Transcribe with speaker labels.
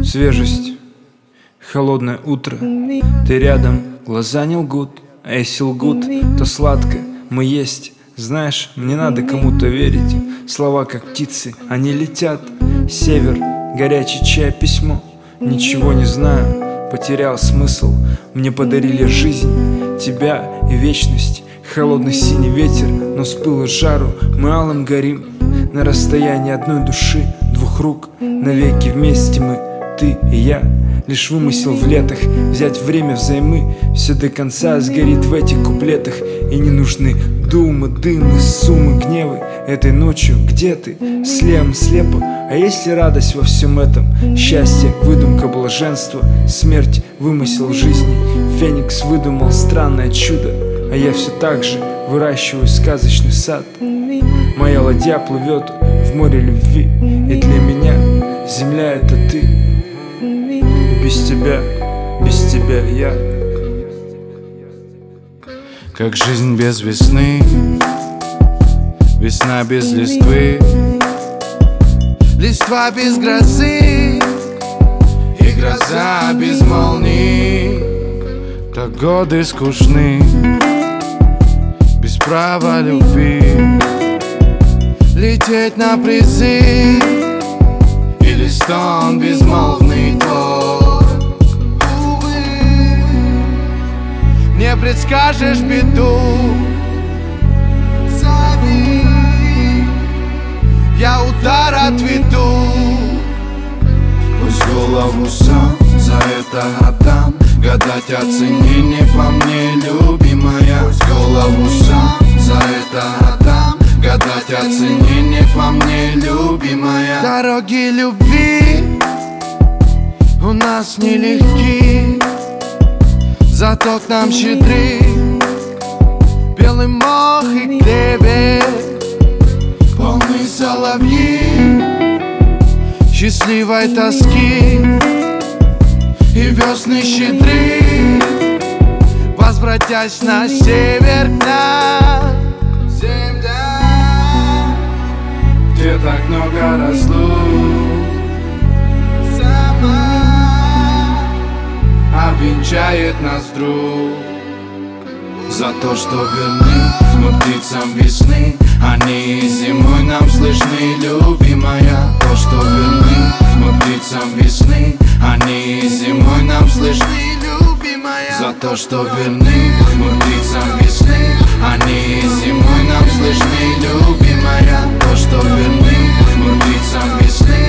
Speaker 1: Свежесть, холодное утро, ты рядом, глаза не лгут, а если лгут, то сладко мы есть. Знаешь, мне надо кому-то верить. Слова как птицы, они летят. Север, горячий чай, письмо. Ничего не знаю, потерял смысл. Мне подарили жизнь, тебя и вечность. Холодный синий ветер, но с пылу жару мы алым горим. На расстоянии одной души, двух рук. Навеки вместе мы, ты и я. Лишь вымысел в летах, взять время взаймы. Все до конца сгорит в этих куплетах. И не нужны думы, дымы, суммы, гневы. Этой ночью где ты? Слева, слепо. А есть ли радость во всем этом? Счастье, выдумка, блаженство. Смерть, вымысел жизни. Феникс выдумал странное чудо. А я все так же выращиваю сказочный сад. Моя ладья плывет в море любви. И для меня земля — это ты. Без тебя я.
Speaker 2: Как жизнь без весны, весна без листвы, листва без грозы и гроза без молний. Так годы скучны, без права любви, лететь на призы или стон безмолвный твой. Не предскажешь беду, зови, я удар отведу. Пусть голову сам за это отдам. Гадать о цене не по мне, любимая. Пусть голову сам за это отдам. Гадать о цене не по мне, любимая. Дороги любви у нас нелегки, зато к нам щедры белый мох и клевер, полный соловьи счастливой тоски. И весны щедры, возвратясь на север к нам, земля, где так много разлук, обвенчает нас вдруг. За то, что верны мы птицам весны, они и зимой нам слышны, любимая. То, что верны мы птицам весны, они и зимой нам слышны, любимая. За то, что верны мы птицам весны, они и зимой нам слышны, любимая. То, что верны мы птицам весны,